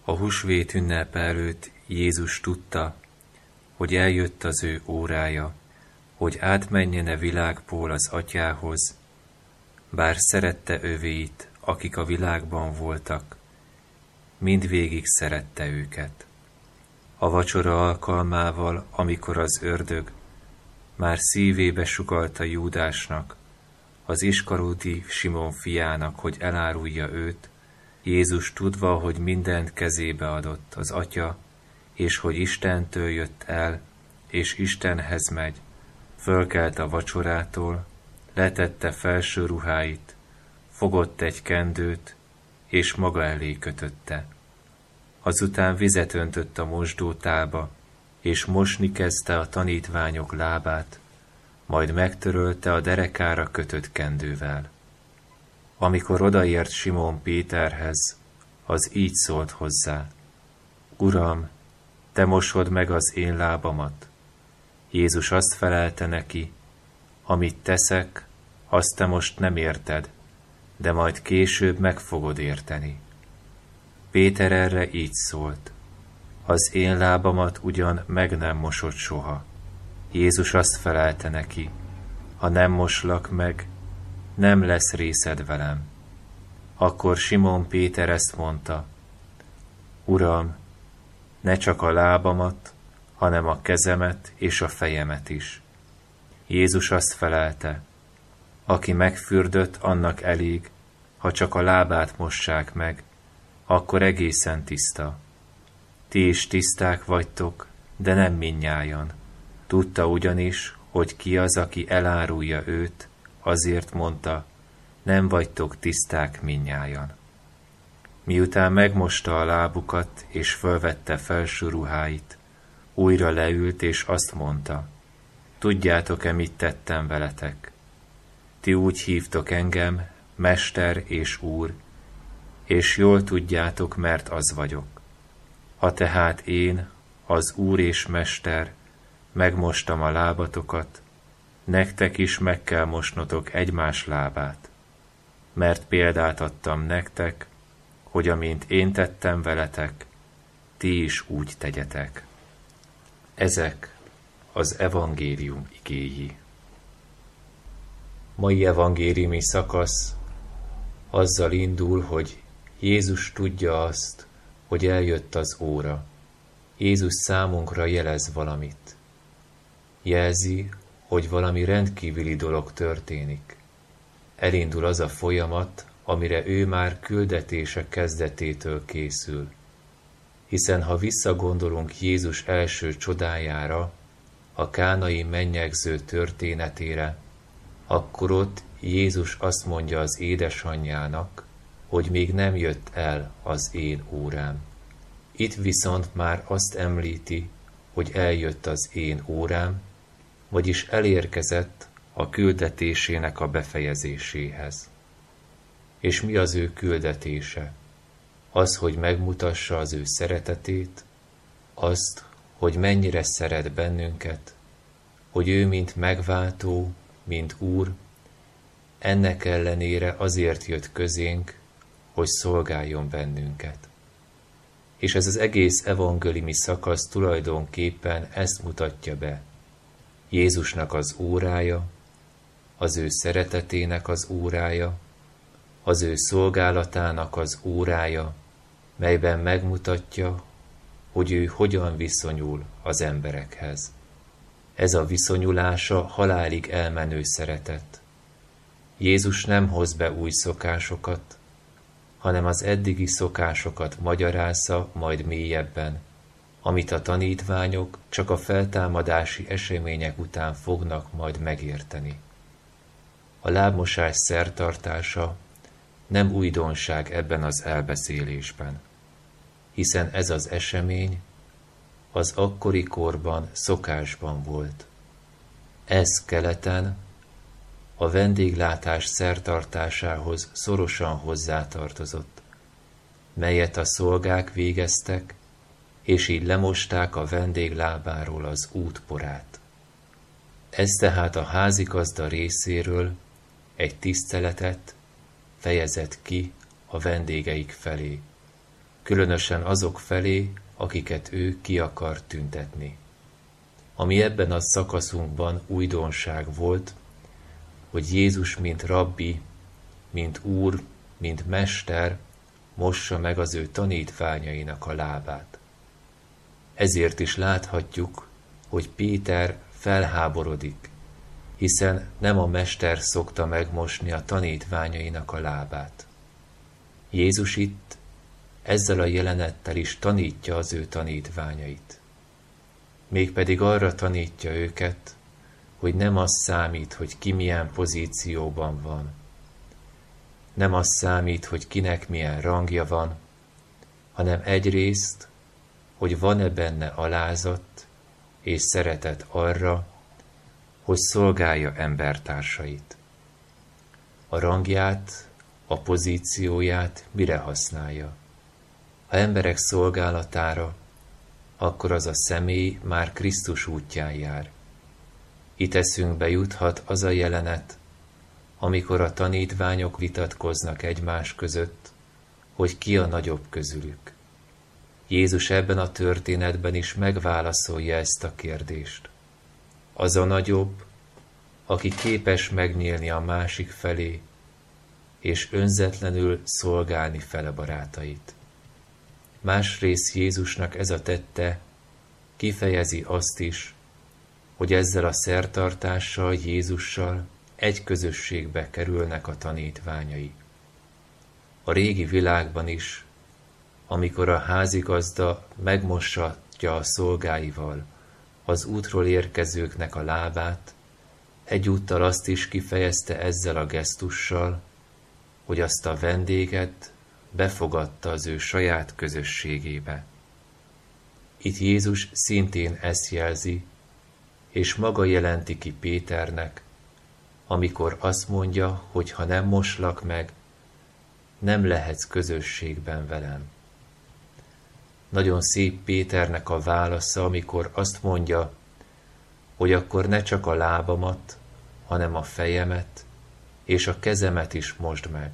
A húsvét ünnepe előtt Jézus tudta, hogy eljött az ő órája, hogy átmenjen a világból az Atyához, bár szerette övéit, akik a világban voltak, mindvégig szerette őket. A vacsora alkalmával, amikor az ördög már szívébe sugallta Júdásnak, az Iskaróti Simon fiának, hogy elárulja őt, Jézus tudva, hogy mindent kezébe adott az Atya, és hogy Istentől jött el, és Istenhez megy, fölkelt a vacsorától, letette felső ruháit, fogott egy kendőt, és maga elé kötötte. Azután vizet öntött a mosdótálba, és mosni kezdte a tanítványok lábát, majd megtörölte a derekára kötött kendővel. Amikor odaért Simon Péterhez, az így szólt hozzá: Uram, te mosod meg az én lábamat. Jézus azt felelte neki: Amit teszek, azt te most nem érted, de majd később meg fogod érteni. Péter erre így szólt: Az én lábamat ugyan meg nem mosod soha. Jézus azt felelte neki: Ha nem moslak meg, nem lesz részed velem. Akkor Simon Péter ezt mondta: Uram, ne csak a lábamat, hanem a kezemet és a fejemet is. Jézus azt felelte: Aki megfürdött, annak elég, ha csak a lábát mossák meg, akkor egészen tiszta. Ti is tiszták vagytok, de nem mindnyájan. Tudta ugyanis, hogy ki az, aki elárulja őt, azért mondta: Nem vagytok tiszták mindnyájan. Miután megmosta a lábukat, és fölvette felső ruháit, újra leült, és azt mondta: Tudjátok-e, mit tettem veletek? Ti úgy hívtok engem, Mester és Úr, és jól tudjátok, mert az vagyok. Ha tehát én, az Úr és Mester, megmostam a lábatokat, nektek is meg kell mosnotok egymás lábát, mert példát adtam nektek, hogy amint én tettem veletek, ti is úgy tegyetek. Ezek az evangélium igéi. Mai evangéliumi szakasz azzal indul, hogy Jézus tudja azt, hogy eljött az óra. Jézus számunkra jelez valamit. Jelzi, hogy valami rendkívüli dolog történik. Elindul az a folyamat, amire ő már küldetése kezdetétől készül. Hiszen ha visszagondolunk Jézus első csodájára, a kánai mennyegző történetére, akkor ott Jézus azt mondja az édesanyjának, hogy még nem jött el az én órám. Itt viszont már azt említi, hogy eljött az én órám, vagyis elérkezett a küldetésének a befejezéséhez. És mi az ő küldetése? Az, hogy megmutassa az ő szeretetét, azt, hogy mennyire szeret bennünket, hogy ő mint megváltó, mint Úr, ennek ellenére azért jött közénk, hogy szolgáljon bennünket. És ez az egész evangéliumi szakasz tulajdonképpen ezt mutatja be. Jézusnak az órája, az ő szeretetének az órája, az ő szolgálatának az órája, melyben megmutatja, hogy ő hogyan viszonyul az emberekhez. Ez a viszonyulása halálig elmenő szeretet. Jézus nem hoz be új szokásokat, hanem az eddigi szokásokat magyarázza majd mélyebben, amit a tanítványok csak a feltámadási események után fognak majd megérteni. A lábmosás szertartása nem újdonság ebben az elbeszélésben, hiszen ez az esemény az akkori korban szokásban volt. Ez keleten a vendéglátás szertartásához szorosan hozzátartozott, melyet a szolgák végeztek, és így lemosták a vendég lábáról az útporát. Ez tehát a házigazda részéről egy tiszteletet fejezett ki a vendégeik felé, különösen azok felé, akiket ő ki akar tüntetni. Ami ebben a szakaszunkban újdonság volt, hogy Jézus mint rabbi, mint úr, mint mester mossa meg az ő tanítványainak a lábát. Ezért is láthatjuk, hogy Péter felháborodik, hiszen nem a mester szokta megmosni a tanítványainak a lábát. Jézus itt ezzel a jelenettel is tanítja az ő tanítványait. Mégpedig arra tanítja őket, hogy nem az számít, hogy ki milyen pozícióban van. Nem az számít, hogy kinek milyen rangja van, hanem egyrészt, hogy van-e benne alázat és szeretet arra, hogy szolgálja embertársait. A rangját, a pozícióját mire használja? Ha emberek szolgálatára, akkor az a személy már Krisztus útján jár. Itt eszünkbe juthat az a jelenet, amikor a tanítványok vitatkoznak egymás között, hogy ki a nagyobb közülük. Jézus ebben a történetben is megválaszolja ezt a kérdést. Az a nagyobb, aki képes megnyílni a másik felé, és önzetlenül szolgálni fele barátait. Másrészt Jézusnak ez a tette kifejezi azt is, hogy ezzel a szertartással, Jézussal egy közösségbe kerülnek a tanítványai. A régi világban is, amikor a házigazda megmossatja a szolgáival az útról érkezőknek a lábát, egyúttal azt is kifejezte ezzel a gesztussal, hogy azt a vendéget befogadta az ő saját közösségébe. Itt Jézus szintén ezt jelzi, és maga jelenti ki Péternek, amikor azt mondja, hogy ha nem moslak meg, nem lehetsz közösségben velem. Nagyon szép Péternek a válasza, amikor azt mondja, hogy akkor ne csak a lábamat, hanem a fejemet és a kezemet is mosd meg.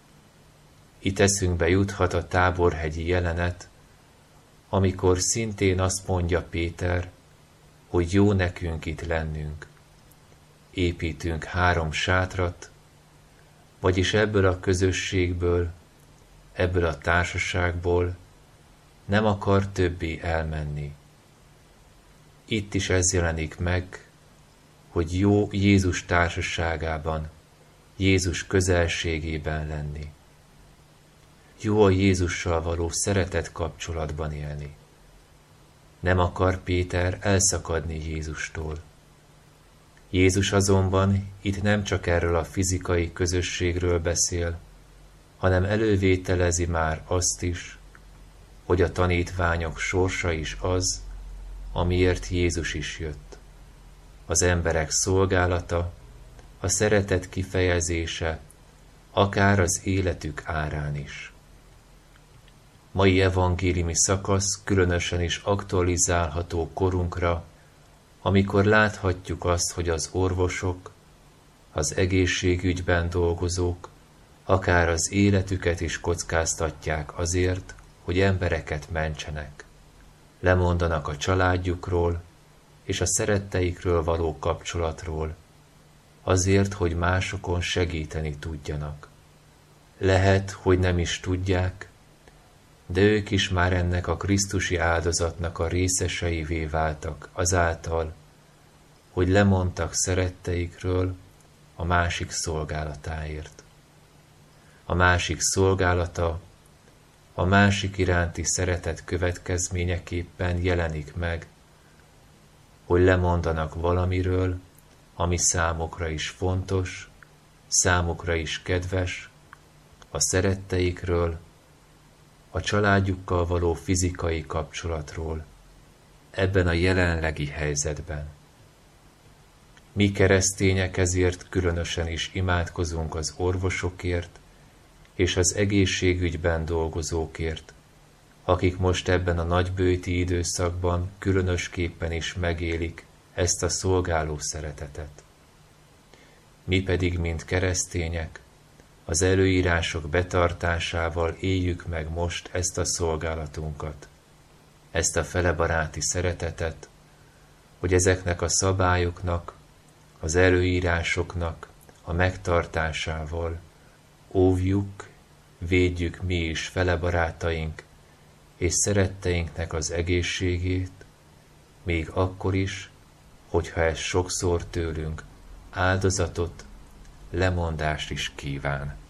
Itt eszünkbe juthat a táborhegyi jelenet, amikor szintén azt mondja Péter, hogy jó nekünk itt lennünk. Építünk 3 sátrat, vagyis ebből a közösségből, ebből a társaságból nem akar többé elmenni. Itt is ez jelenik meg, hogy jó Jézus társaságában, Jézus közelségében lenni. Jó a Jézussal való szeretet kapcsolatban élni. Nem akar Péter elszakadni Jézustól. Jézus azonban itt nem csak erről a fizikai közösségről beszél, hanem elővételezi már azt is, hogy a tanítványok sorsa is az, amiért Jézus is jött. Az emberek szolgálata, a szeretet kifejezése, akár az életük árán is. Mai evangéliumi szakasz különösen is aktualizálható korunkra, amikor láthatjuk azt, hogy az orvosok, az egészségügyben dolgozók, akár az életüket is kockáztatják azért, hogy embereket mentsenek. Lemondanak a családjukról és a szeretteikről való kapcsolatról, azért, hogy másokon segíteni tudjanak. Lehet, hogy nem is tudják, de ők is már ennek a krisztusi áldozatnak a részeseivé váltak azáltal, hogy lemondtak szeretteikről a másik szolgálatáért. A másik szolgálata a másik iránti szeretet következményeképpen jelenik meg, hogy lemondanak valamiről, ami számukra is fontos, számukra is kedves, a szeretteikről, a családjukkal való fizikai kapcsolatról, ebben a jelenlegi helyzetben. Mi keresztények ezért különösen is imádkozunk az orvosokért és az egészségügyben dolgozókért, akik most ebben a nagybőti időszakban különösképpen is megélik ezt a szolgáló szeretetet. Mi pedig, mint keresztények, az előírások betartásával éljük meg most ezt a szolgálatunkat, ezt a felebaráti szeretetet, hogy ezeknek a szabályoknak, az előírásoknak a megtartásával óvjuk, védjük mi is felebarátaink és szeretteinknek az egészségét, még akkor is, hogyha ez sokszor tőlünk áldozatot, lemondást is kíván.